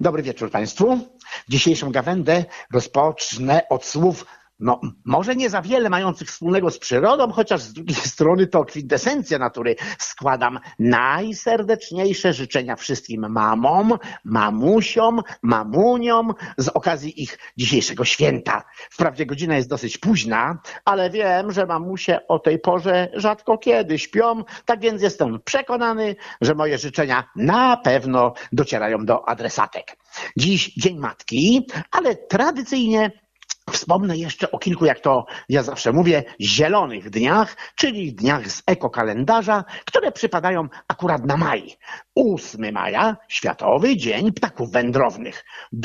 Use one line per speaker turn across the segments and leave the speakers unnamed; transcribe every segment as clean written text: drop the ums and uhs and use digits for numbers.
Dobry wieczór Państwu. Dzisiejszą gawędę rozpocznę od słów, może nie za wiele mających wspólnego z przyrodą, chociaż z drugiej strony to kwintesencja natury. Składam najserdeczniejsze życzenia wszystkim mamom, mamusiom, mamuniom z okazji ich dzisiejszego święta. Wprawdzie godzina jest dosyć późna, ale wiem, że mamusie o tej porze rzadko kiedy śpią, tak więc jestem przekonany, że moje życzenia na pewno docierają do adresatek. Dziś Dzień Matki, ale tradycyjnie wspomnę jeszcze o kilku, jak to ja zawsze mówię, zielonych dniach, czyli dniach z ekokalendarza, które przypadają akurat na maj. 8 maja, Światowy Dzień Ptaków Wędrownych.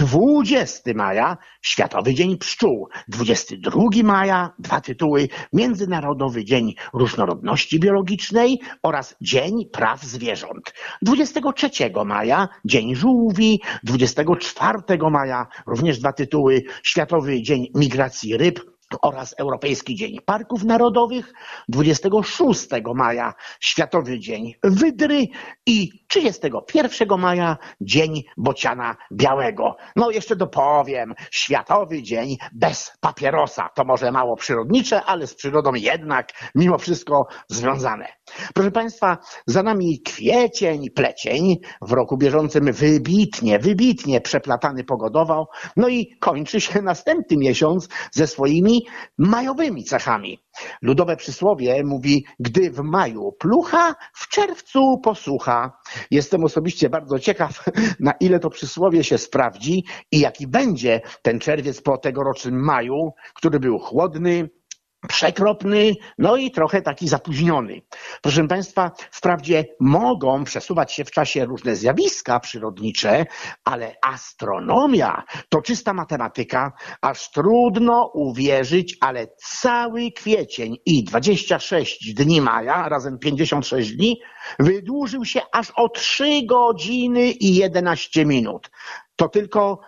20 maja, Światowy Dzień Pszczół. 22 maja, 2 tytuły, Międzynarodowy Dzień Różnorodności Biologicznej oraz Dzień Praw Zwierząt. 23 maja, Dzień Żółwi. 24 maja, również 2 tytuły, Światowy Dzień Migracji Ryb oraz Europejski Dzień Parków Narodowych, 26 maja Światowy Dzień Wydry i 31 maja Dzień Bociana Białego. Jeszcze dopowiem, Światowy Dzień bez papierosa. To może mało przyrodnicze, ale z przyrodą jednak mimo wszystko związane. Proszę Państwa, za nami kwiecień, plecień, w roku bieżącym wybitnie przeplatany pogodowo, i kończy się następny miesiąc ze swoimi majowymi cechami. Ludowe przysłowie mówi, gdy w maju plucha, w czerwcu posłucha. Jestem osobiście bardzo ciekaw, na ile to przysłowie się sprawdzi i jaki będzie ten czerwiec po tegorocznym maju, który był chłodny, przekropny, i trochę taki zapóźniony. Proszę Państwa, wprawdzie mogą przesuwać się w czasie różne zjawiska przyrodnicze, ale astronomia to czysta matematyka, aż trudno uwierzyć, ale cały kwiecień i 26 dni maja, razem 56 dni, wydłużył się aż o 3 godziny i 11 minut. To tylko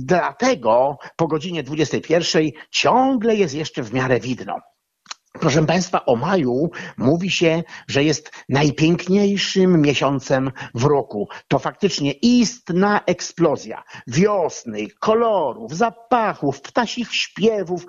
dlatego po godzinie 21 ciągle jest jeszcze w miarę widno. Proszę Państwa, o maju mówi się, że jest najpiękniejszym miesiącem w roku. To faktycznie istna eksplozja wiosny, kolorów, zapachów, ptasich śpiewów,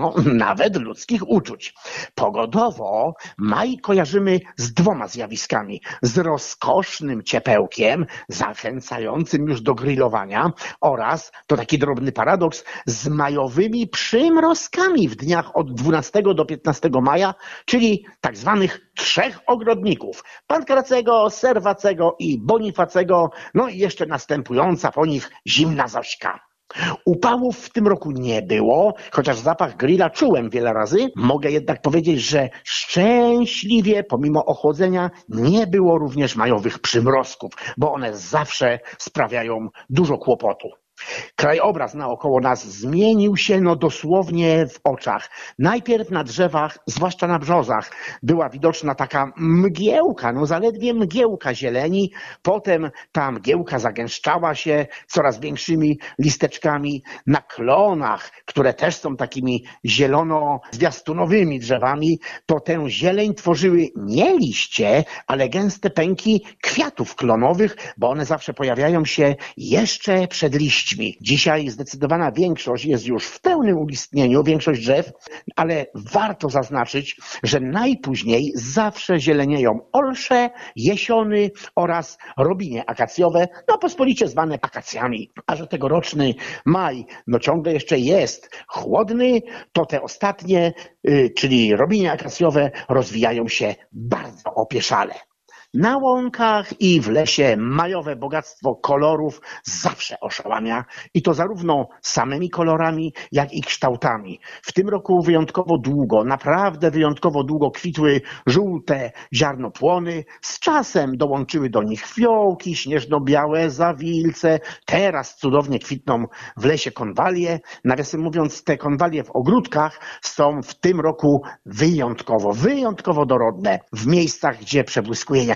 nawet ludzkich uczuć. Pogodowo maj kojarzymy z 2 zjawiskami. Z rozkosznym ciepełkiem, zachęcającym już do grillowania oraz, to taki drobny paradoks, z majowymi przymrozkami w dniach od 12 do 15 maja, czyli tak zwanych 3 ogrodników. Pankracego, Serwacego i Bonifacego, i jeszcze następująca po nich zimna Zośka. Upałów w tym roku nie było, chociaż zapach grilla czułem wiele razy. Mogę jednak powiedzieć, że szczęśliwie, pomimo ochłodzenia, nie było również majowych przymrozków, bo one zawsze sprawiają dużo kłopotu. Krajobraz naokoło nas zmienił się dosłownie w oczach. Najpierw na drzewach, zwłaszcza na brzozach, była widoczna taka mgiełka, zaledwie mgiełka zieleni. Potem ta mgiełka zagęszczała się coraz większymi listeczkami. Na klonach, które też są takimi zielono-zwiastunowymi drzewami, to tę zieleń tworzyły nie liście, ale gęste pęki kwiatów klonowych, bo one zawsze pojawiają się jeszcze przed liśćmi. Dzisiaj zdecydowana większość jest już w pełnym ulistnieniu, większość drzew, ale warto zaznaczyć, że najpóźniej zawsze zielenieją olsze, jesiony oraz robinie akacjowe, pospolicie zwane akacjami. A że tegoroczny maj ciągle jeszcze jest chłodny, to te ostatnie, czyli robinie akacjowe, rozwijają się bardzo opieszale. Na łąkach i w lesie majowe bogactwo kolorów zawsze oszałamia i to zarówno samymi kolorami, jak i kształtami. W tym roku wyjątkowo długo, naprawdę wyjątkowo długo kwitły żółte ziarnopłony. Z czasem dołączyły do nich fiołki, śnieżno-białe zawilce. Teraz cudownie kwitną w lesie konwalie. Nawiasem mówiąc, te konwalie w ogródkach są w tym roku wyjątkowo dorodne. W miejscach, gdzie przebłyskuje jakaś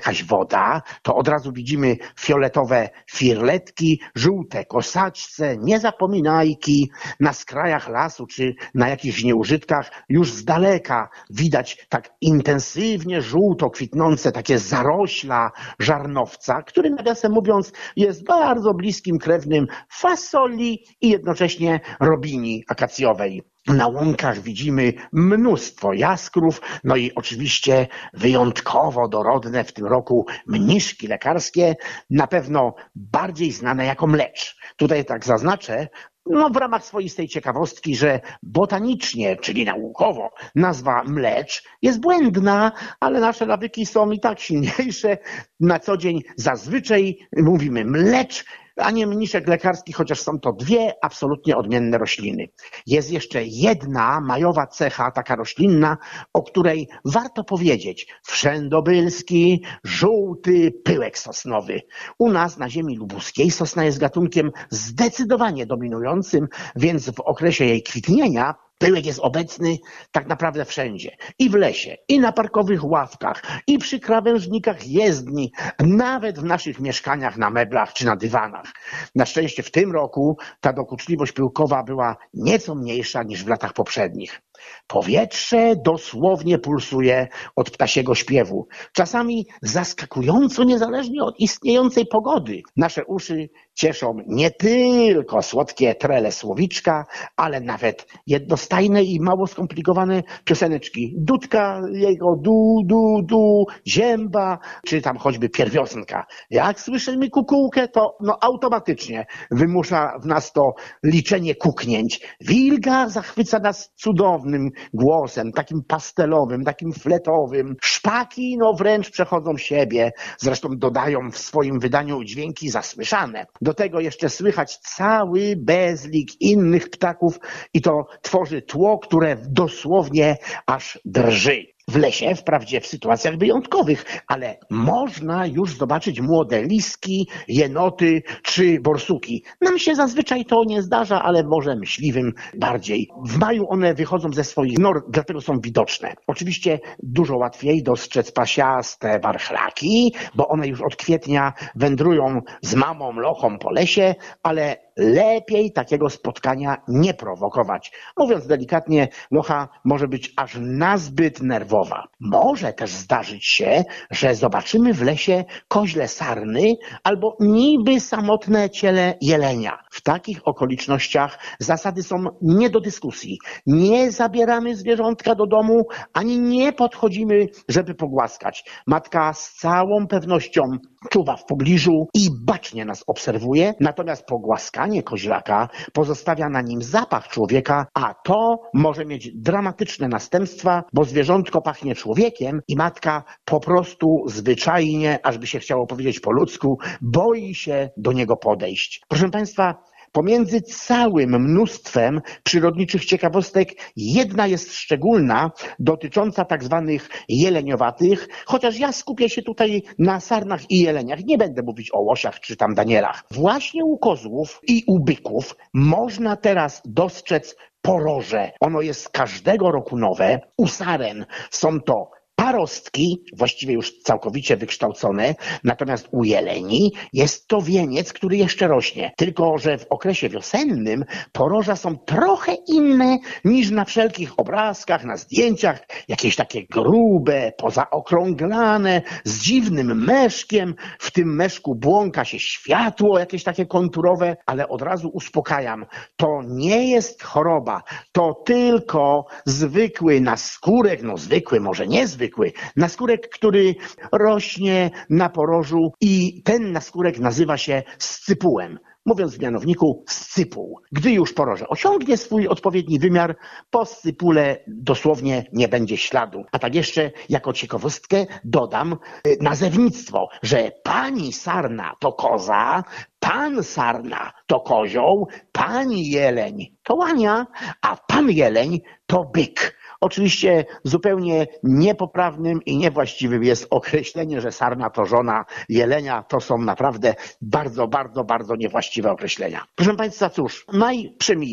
jakaś woda, to od razu widzimy fioletowe firletki, żółte kosaczce, niezapominajki. Na skrajach lasu czy na jakichś nieużytkach już z daleka widać tak intensywnie żółto kwitnące takie zarośla żarnowca, który nawiasem mówiąc jest bardzo bliskim krewnym fasoli i jednocześnie robini akacjowej. Na łąkach widzimy mnóstwo jaskrów, no i oczywiście wyjątkowo dorodne w tym roku mniszki lekarskie, na pewno bardziej znane jako mlecz. Tutaj tak zaznaczę, w ramach swoistej ciekawostki, że botanicznie, czyli naukowo, nazwa mlecz jest błędna, ale nasze nawyki są i tak silniejsze. Na co dzień zazwyczaj mówimy mlecz, a nie mniszek lekarski, chociaż są to dwie absolutnie odmienne rośliny. Jest jeszcze jedna majowa cecha, taka roślinna, o której warto powiedzieć. Wszędobylski, żółty pyłek sosnowy. U nas na ziemi lubuskiej sosna jest gatunkiem zdecydowanie dominującym, więc w okresie jej kwitnienia pyłek jest obecny tak naprawdę wszędzie. I w lesie, i na parkowych ławkach, i przy krawężnikach jezdni, nawet w naszych mieszkaniach na meblach czy na dywanach. Na szczęście w tym roku ta dokuczliwość pyłkowa była nieco mniejsza niż w latach poprzednich. Powietrze dosłownie pulsuje od ptasiego śpiewu. Czasami zaskakująco niezależnie od istniejącej pogody. Nasze uszy cieszą nie tylko słodkie trele słowiczka, ale nawet jednostajne i mało skomplikowane pioseneczki. Dudka, jego du, du, du, zięba, czy tam choćby pierwiosnka. Jak słyszymy kukułkę, to automatycznie wymusza w nas to liczenie kuknięć. Wilga zachwyca nas cudownym głosem, takim pastelowym, takim fletowym. Szpaki wręcz przechodzą siebie, zresztą dodają w swoim wydaniu dźwięki zasłyszane. Do tego jeszcze słychać cały bezlik innych ptaków i to tworzy tło, które dosłownie aż drży. W lesie, wprawdzie w sytuacjach wyjątkowych, ale można już zobaczyć młode liski, jenoty czy borsuki. Nam się zazwyczaj to nie zdarza, ale może myśliwym bardziej. W maju one wychodzą ze swoich nor, dlatego są widoczne. Oczywiście dużo łatwiej dostrzec pasiaste warchlaki, bo one już od kwietnia wędrują z mamą lochą po lesie, ale lepiej takiego spotkania nie prowokować. Mówiąc delikatnie, locha może być aż nazbyt nerwowa. Może też zdarzyć się, że zobaczymy w lesie koźle sarny albo niby samotne ciele jelenia. W takich okolicznościach zasady są nie do dyskusji. Nie zabieramy zwierzątka do domu, ani nie podchodzimy, żeby pogłaskać. Matka z całą pewnością czuwa w pobliżu i bacznie nas obserwuje, natomiast pogłaskanie koźlaka pozostawia na nim zapach człowieka, a to może mieć dramatyczne następstwa, bo zwierzątko pachnie człowiekiem i matka po prostu zwyczajnie, aż by się chciało powiedzieć po ludzku, boi się do niego podejść. Proszę Państwa, pomiędzy całym mnóstwem przyrodniczych ciekawostek jedna jest szczególna, dotycząca tak zwanych jeleniowatych, chociaż ja skupię się tutaj na sarnach i jeleniach. Nie będę mówić o łosiach czy tam danielach. Właśnie u kozłów i u byków można teraz dostrzec poroże. Ono jest każdego roku nowe. U saren są to parostki, właściwie już całkowicie wykształcone, natomiast u jeleni jest to wieniec, który jeszcze rośnie. Tylko że w okresie wiosennym poroża są trochę inne niż na wszelkich obrazkach, na zdjęciach, jakieś takie grube, pozaokrąglane, z dziwnym meszkiem. W tym meszku błąka się światło, jakieś takie konturowe, ale od razu uspokajam, to nie jest choroba, to tylko zwykły naskórek, zwykły, może niezwykły, naskórek, który rośnie na porożu i ten naskórek nazywa się scypułem. Mówiąc w mianowniku, scypuł. Gdy już poroże osiągnie swój odpowiedni wymiar, po scypule dosłownie nie będzie śladu. A tak jeszcze jako ciekawostkę dodam nazewnictwo, że pani sarna to koza, pan sarna to kozioł, pani jeleń to łania, a pan jeleń to byk. Oczywiście zupełnie niepoprawnym i niewłaściwym jest określenie, że sarna to żona jelenia. To są naprawdę bardzo, bardzo, bardzo niewłaściwe określenia. Proszę Państwa, cóż, maj przemija.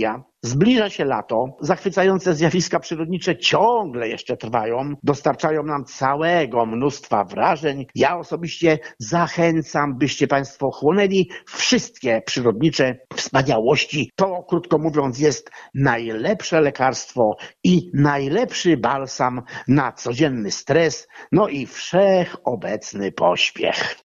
Zbliża się lato, zachwycające zjawiska przyrodnicze ciągle jeszcze trwają, dostarczają nam całego mnóstwa wrażeń. Ja osobiście zachęcam, byście Państwo chłonęli wszystkie przyrodnicze wspaniałości. To, krótko mówiąc, jest najlepsze lekarstwo i najlepszy balsam na codzienny stres, no i wszechobecny pośpiech.